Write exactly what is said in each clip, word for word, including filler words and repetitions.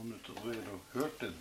nu tror jag du hört den.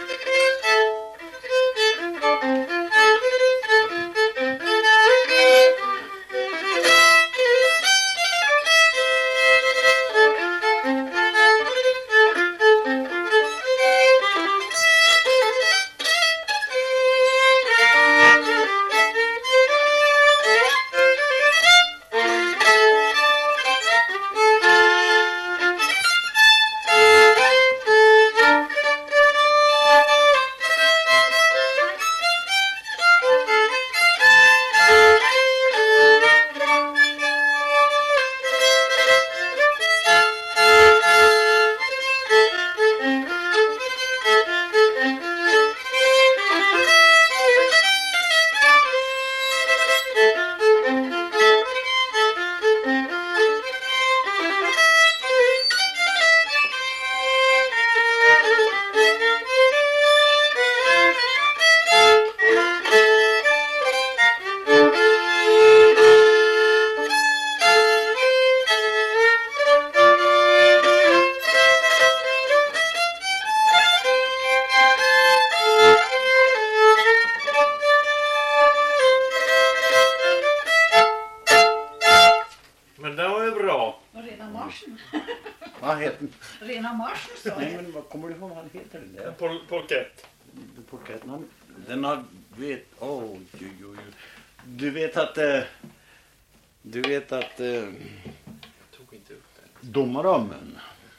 Rena marschen så. Nej, men vad kommer du ihåg vad han heter den där? Pol polkett. Polkett. Den har vet oh, oj, oj, oj. Du vet att eh, du vet att eh, Jag tog inte upp den. Domarammen.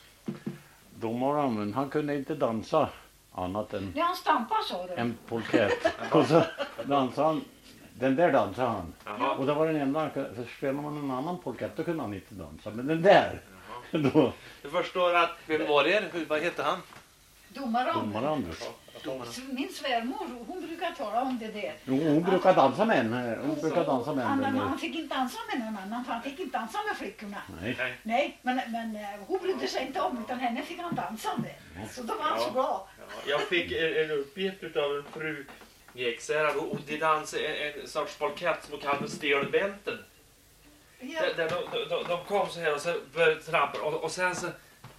Domarammen, han kunde inte dansa annat än Ja, han stampade så då. en polkett. Och så dansade han, den där dansade han. Jaha. Och det var den enda, för spelar man en annan polkett då kunde han inte dansa. Men den där, då, Du förstår att... Vem var det? Hur- Vad hette han? Domaram. Domarammen. Min svärmor, hon brukar tala om det där. Jo, hon brukar dansa med en, hon brukar dansa med en. Han, den där. han fick inte dansa med någon annan, för han fick inte dansa med flickorna. Nej. Nej. Nej, men, men eh, hon brydde sig inte om, utan henne fick han dansa med. Så då var han Ja. så glad. Ja, jag fick en, en uppgift av en fru i Ekshärad och de dansade en, en sorts polkett som kallas stelbälten. Ja. Där, där de, de, de kom så här och så började trampa och, och sen så...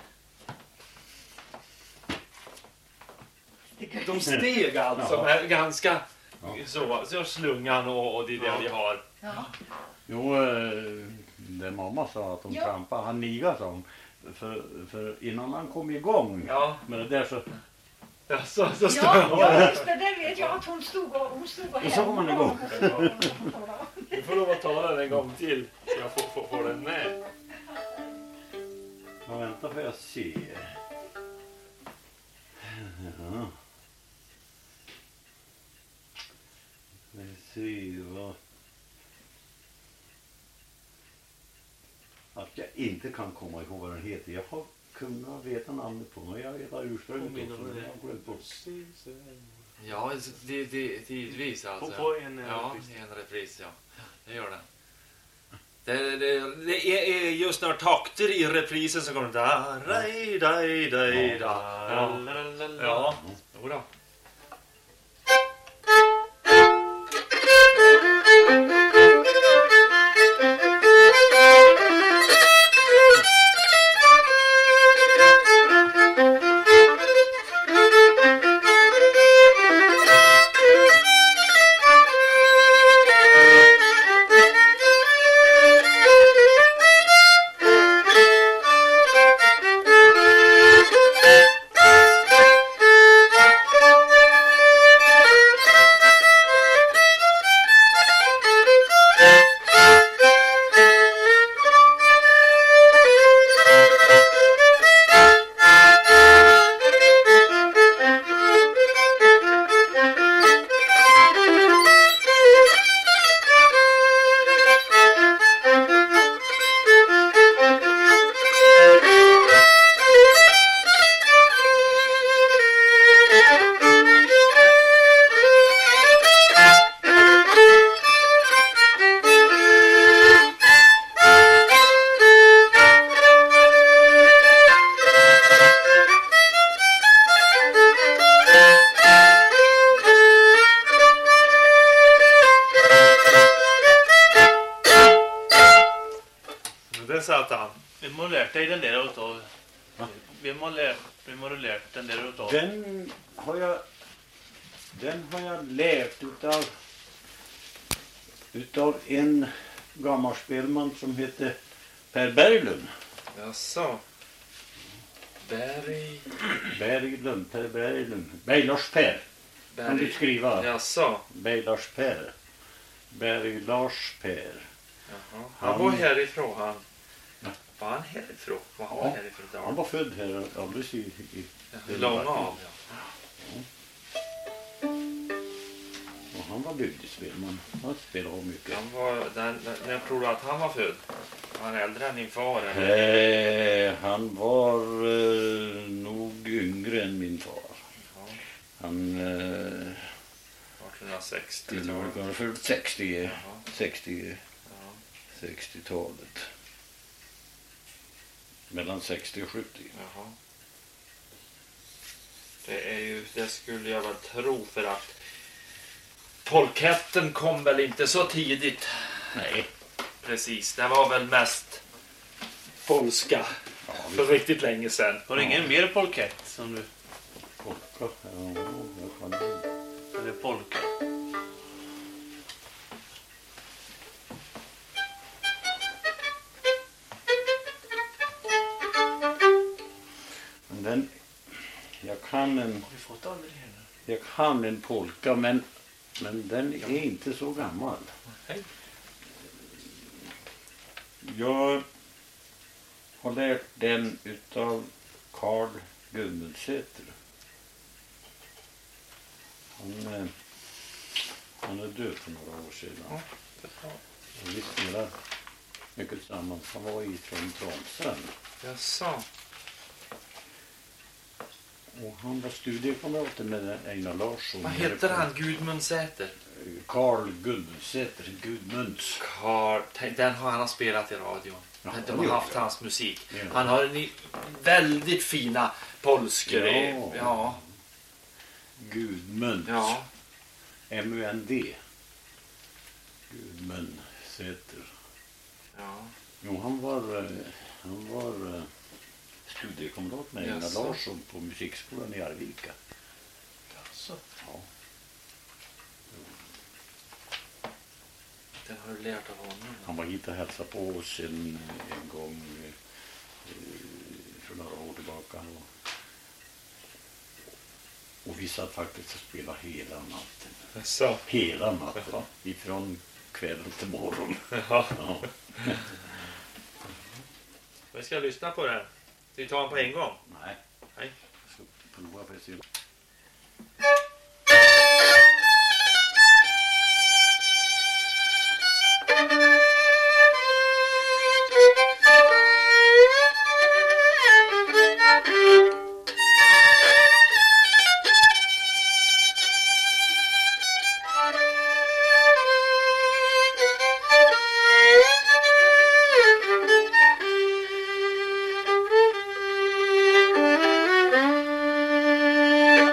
De steg alltså Ja. här ganska Ja. så, så slungan och, och det är det Ja. vi har. Ja. Jo, eh, det mamma sa att de Ja. trampade, han nigade sa hon. För, för innan han kom igång Ja, med det där så, ja så, så stod Ja, jag. ja, just det, där vet jag att hon stod och, hon stod och Och så kom han igång. Vi får lov att ta den en gång till så jag får, får, får den med. ja, vänta får jag se. Ja. Vi ser vad... Att jag inte kan komma ihåg vad den heter. Jag har kunnat veta namnet på den och jag vet att ursprunget Påminner också. om men det. Jag har glömt bort. Ja, det, det, tidvis alltså. På, på en eh, Ja, repris. en repris, ja. Det gör det. Det, det, det är är just några takter i reprisen som kommer da, daj, daj, daj, da. Ja, ja. Jodå. Det satt han. Du må lärt dig den där och ta Va? Vem har lärt, vem har du lärt den där utav? Den har jag den har jag lärt utav utav en gammal spelman som heter Per Berglund. Jaså. Berg... Berglund, Per Berglund. Berglars Per. Kan du skriva? Jaså. Berglars Per. Berglars Per. Jaha. Han, Han- var härifrån han. Ja. Var han härifrån? Var han Ja. härifrån? Där? Han var född här alldeles i... i Ja, Långa av, ja. och han var bygdespelman. Han spelade mycket. Han var, den, den, när tror du att han var född? Var han äldre än din far? Eller? Eh, han var eh, nog yngre än min far. Ja, Han eh, artonhundrasextio. skulle tror nog jag. vara född sextio, Jaha. sextio, Ja. sextiotalet. Mellan sextio och sjuttio. Jaha. Det är ju, det skulle jag väl tro för att polketten kom väl inte så tidigt. Nej. Precis, det var väl mest polska Ja, för riktigt länge sedan. Var det ingen mer polkett som du... polka. Ja, jag kan det. Eller polka? Men den, jag kan en, Har vi fått aldrig här nu? jag kan en polka men, men den är inte så gammal. Hej. Jag har lärt den utav Carl Gummundsäter. Han, eh, han är död för några år sedan. Ja. Och vi spelar mycket tillsammans. Han var ifrån Transtrand. Jaså. Och han var studiekamrater med Einar Larsson. Vad heter han? Gudmundsäter? Carl Gummundsäter. Gudmunds. Karl, tänk, den har han spelat i radion. Ja, De det har gör haft jag. hans musik. Ja. Han har en i- väldigt fina polskor. Ja. Ja. Gudmunds. Ja. M U N D. Gudmundsäter. Ja. Jo, han var, eh, han var eh, studiekamrat med Einar Jaså. Larsson på musikskolan i Arvika. Alltså. Ja. Den har du lärt av honom. Han var hit och hälsade på oss en, en gång eh, för några år tillbaka. Och, och vi satt faktiskt och spelade hela natten. Så. Hela natten. Jaha. Ifrån kväll till morgon. Ja. Ja. Vi ska lyssna på den. Vi tar den på en gång. Nej. Nej. Jag ska prova för att se. Thank you.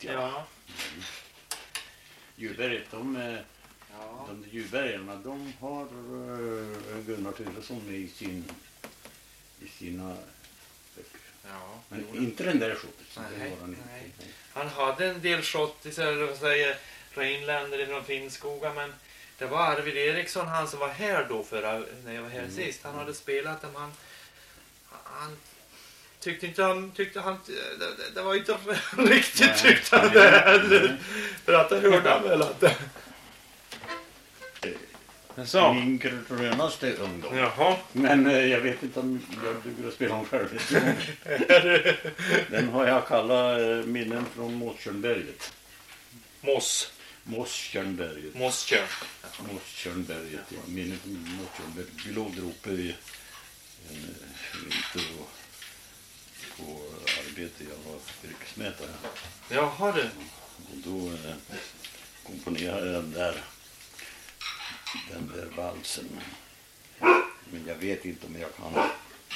Ja. Djurberget, de, eh, Ja. de djurbergarna, de har eh, Gunnar Turesson med i, sin, i sina böcker. Ja. Men Jo, inte den där skjortan. Nej, Det var han nej. inte. Han hade en del schottisar och säger reinländer från Finnskoga, men det var Arvid Eriksson, han som var här då förra, när jag var här Mm. sist. Han hade spelat dem, han, han tyckte inte han, tyckte han, det, det, det var inte riktigt Nej, tyckte han nej, det heller. nej. För att det hörde han väl att det... Så. Min grönaste ungdom. Jaha. Men eh, jag vet inte om jag duger att spela om själv. Den har jag kallat eh, minnen från Mossjönberget. Moss. Mossjönberget. Mosskör. Mossjönberget, ja. Minnen från Mossjönberget. Vi låg där uppe i en eh, vinter och på arbete. Jag var yrkesmätare. Jaha du. Och då eh, komponerade jag den där, den där valsen. Men jag vet inte om jag kan.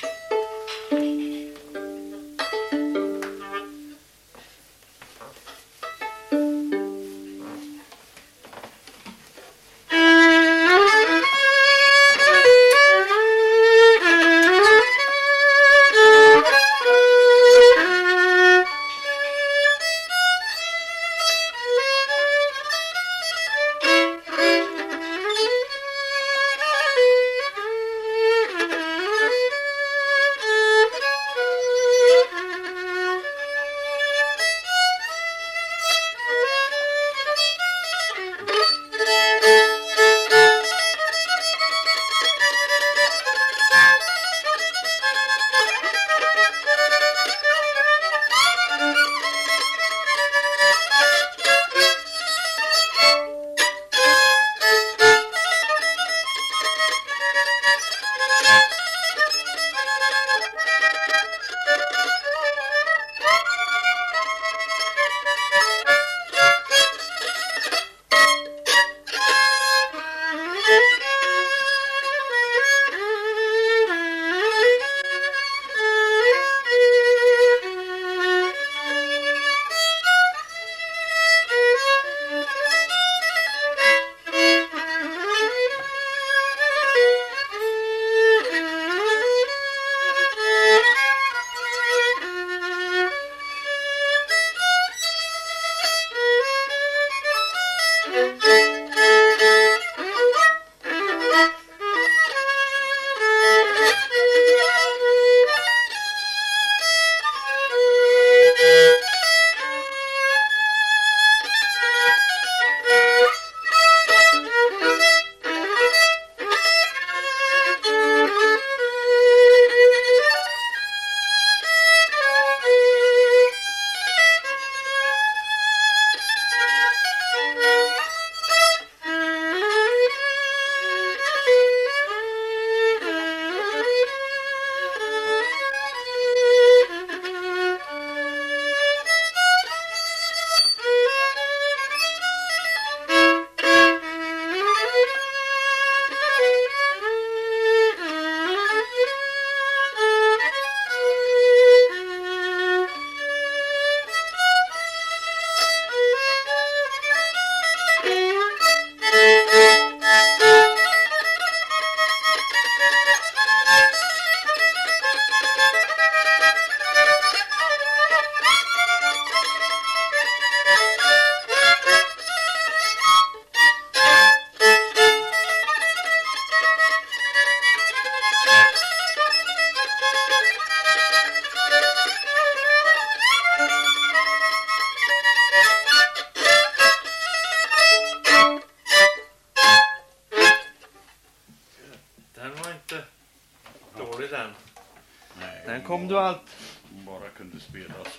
Den kom du allt. Bara kunde spelas.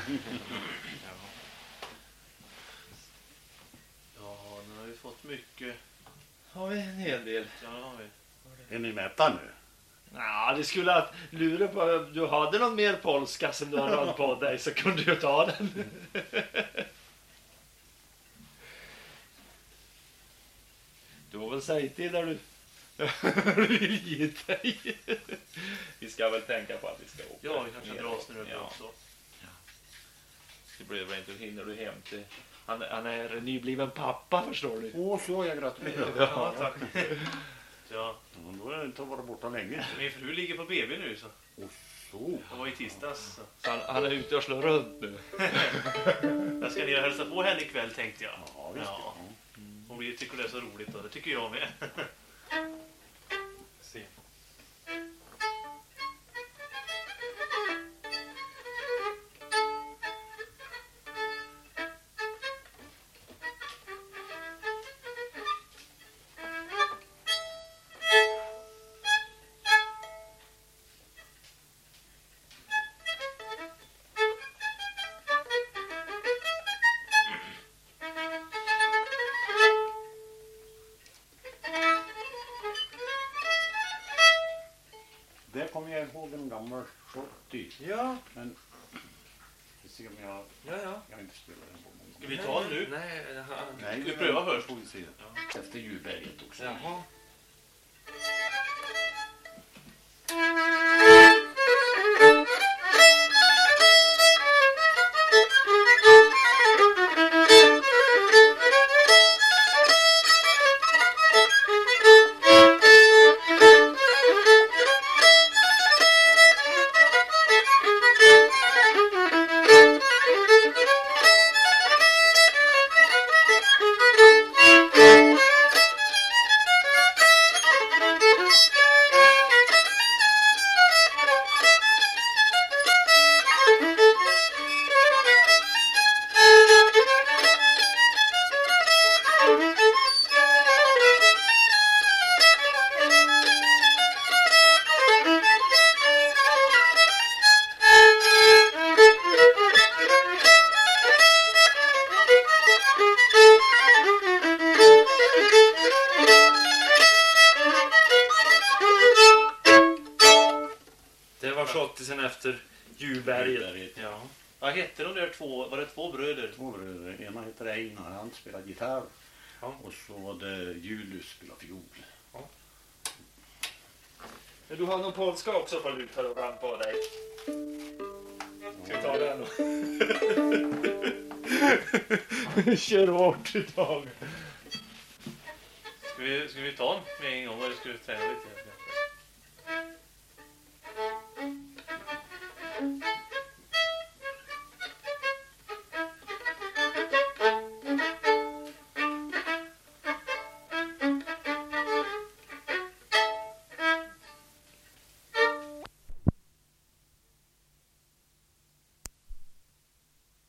Ja, nu har vi fått mycket. Har vi en hel del. Ja, har vi. Är ni mätta nu? Ja, det skulle att lura på. Du hade någon mer polska som du hade på dig så kunde du ta den. Du får väl säga till där du vill ge dig. Vi ska väl tänka på att vi ska åka. Ja, vi kanske ner. dras ner upp Ja. också. Det blir väl inte, hinner du hem till... Han, han är nybliven pappa, förstår du. Åh, så jag gratulerar. Ja, tack. Ja. Ja, då är det inte att vara borta länge. Min fru ligger på B B nu så. Och så. Det var i tisdags. Så. Så han, han är ute och slår runt nu. Jag ska ner och hälsa på henne ikväll, tänkte jag. Ja, visst. Ja. Hon blir, tycker det är så roligt och det tycker jag med. Se. Där kommer jag ihåg en gammal sjuttio. Ja, Men vi ser om jag, ja, ja. jag har inte spelat den på många. Ska vi ta den nu? Nej, han... Nej, Ska vi pröva först? Får vi se. Efter julberget också. Jaha. Schottisen efter Julberget. Julberget. Ja. Vad hette de där två? Var det två bröder? Två bröder. Ena heter Einar, han spelar gitarr. Ja. Och så var det Julius spelar fiol. Men du har någon polska också för lutar och ram på dig. Ska vi ta den då? Kör hårt idag. Ska vi, ska vi ta den med en gång eller ska vi träna lite?